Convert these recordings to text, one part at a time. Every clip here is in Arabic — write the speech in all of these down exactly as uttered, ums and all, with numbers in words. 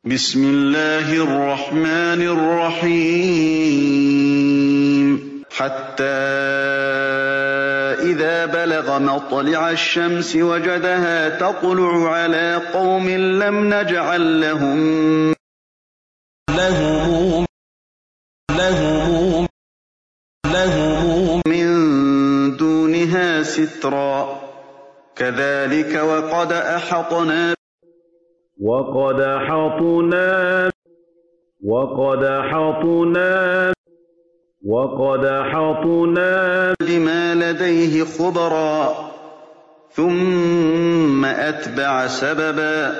بسم الله الرحمن الرحيم حتى إذا بلغ مطلع الشمس وجدها تطلع على قوم لم نجعل لهم لهم لهم لهم من دونها سترا كذلك وقد أحطنا وقد أحطنا وقد أحطنا وقد أحطنا بما لديه خبرا ثم أتبع سببا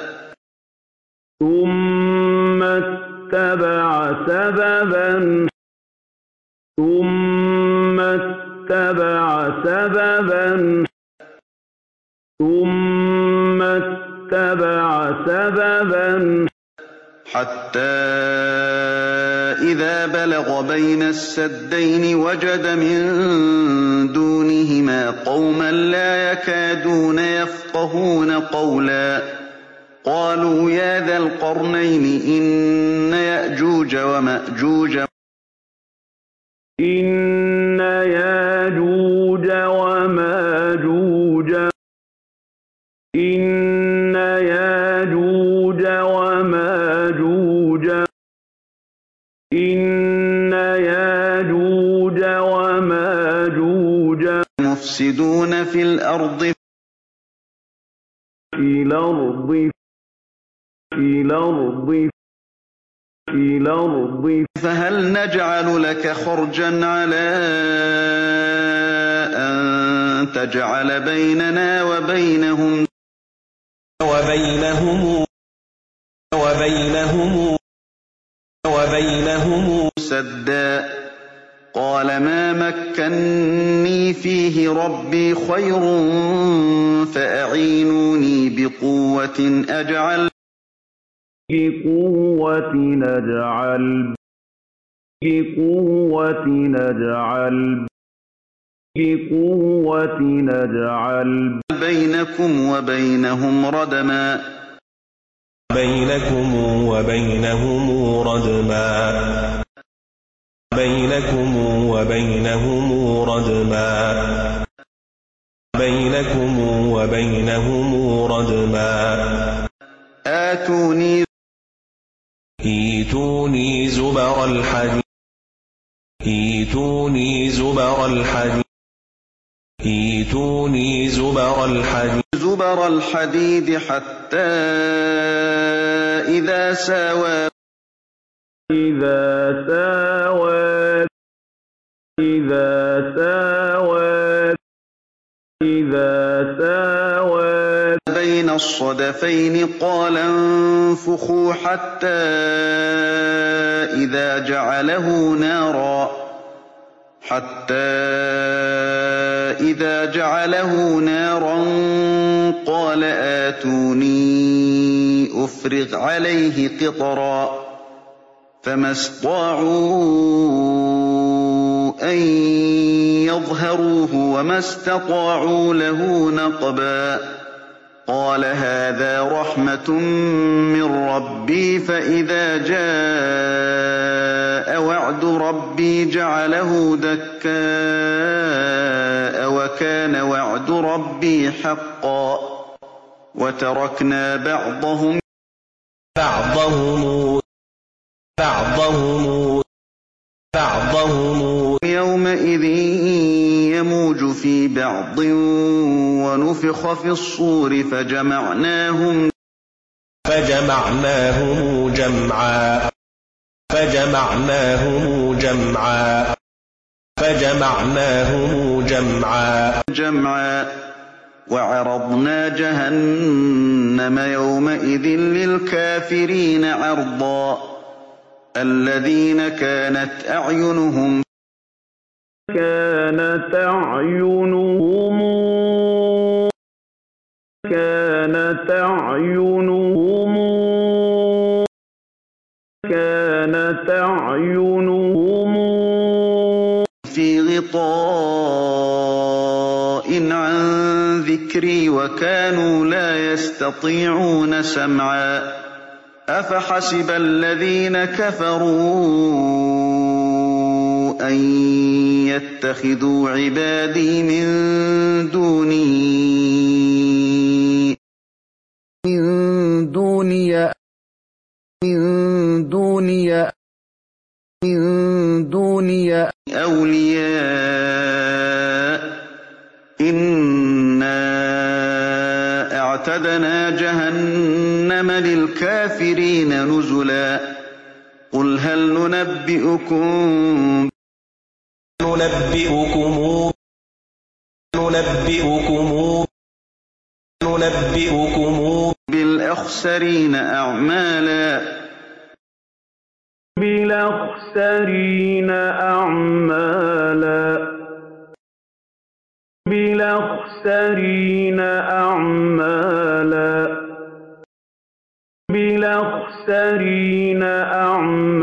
ثم اتبع سببا ثم اتبع سببا ثم اتبع سببا حتى إذا بلغ بين السدين وجد من دونهما قوما لا يكادون يفقهون قولا قالوا يا ذا القرنين إن يأجوج ومأجوج إن ياجوج وماجوج إن ياجوج وماجوج إن ياجوج وماجوج مفسدون في الأرض في الأرض في الأرض في الأرض فهل نجعل لك خرجا على أن تجعل بيننا وبينهم وبينهم وبينهم وبينهم سدا قال ما مكني فيه ربي خير فأعينوني بقوة أجعل بقوة نجعل بقوة نجعل بقوة نجعل بينكم وبينهم ردما بينكم وبينهم ردما بينكم وبينهم ردما بينكم وبينهم ردما آتوني ايتوني زبر الحديد ايتوني زبر الحديد ايتوني زبر الحديد زبر الحديد حتى إذا ساوى إذا ساوى إذا ساوى إذا ساوى بين الصدفين قال انفخوا حتى إذا جعله نارا حتى إذا جعله نارا قال آتوني أفرغ عليه قطرا فما استطاعوا أن يظهروه وما استطاعوا له نقبا قال هذا رحمة من ربي فإذا جاء وعد ربي جعله دكاء وكان وعد ربي حقا وتركنا بعضهم بعضهم بعضهم بعضهم يومئذ يموج في بعض ونفخ في الصور فجمعناهم فجمعناهم جمعا فجمعناهم جمعا فجمعناهم جمعا جمعا وعرضنا جهنم يومئذ للكافرين عرضا الذين كانت أعينهم كانت أعينهم كانت أعينهم كانت أعينهم في غطاء عن ذكري وكانوا لا يستطيعون سمعا أفحسب الذين كفروا أن يتخذوا عبادي من دوني من دوني من دوني من دوني أولياء إنا أعتدنا جهنم للكافرين نزلا قل هل ننبئكم ننبئكم ننبئكم ننبئكم بالأخسرين أعمالا بالأخسرين أعمالا بالأخسرين أعمالا بالأخسرين أعمالا